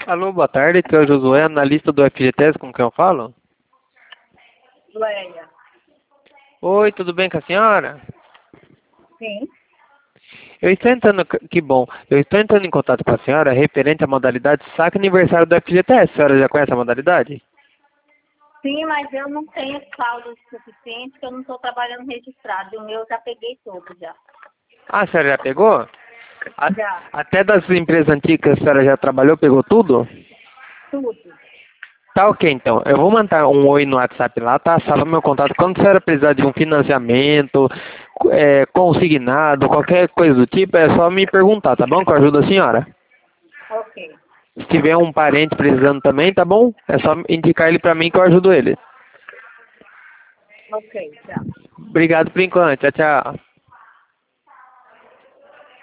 Alô, boa tarde, aqui é o Josué, analista do FGTS, com quem eu falo? Leia. Oi, tudo bem com a senhora? Sim. Eu estou entrando, que bom, eu estou entrando em contato com a senhora referente à modalidade saque aniversário do FGTS. A senhora já conhece a modalidade? Sim, mas eu não tenho saldo suficiente, que eu não estou trabalhando registrado. O meu eu já peguei todo já. Ah, a senhora já pegou? Já. Até das empresas antigas a senhora já trabalhou, pegou tudo? Tudo. Tá ok, então. Eu vou mandar um oi no WhatsApp lá, tá? Salva meu contato. Quando a senhora precisar de um financiamento, consignado, qualquer coisa do tipo, é só me perguntar, tá bom? Que eu ajudo a senhora. Ok. Se tiver um parente precisando também, tá bom? É só indicar ele pra mim que eu ajudo ele. Ok, já. Obrigado por enquanto. Tchau, tchau.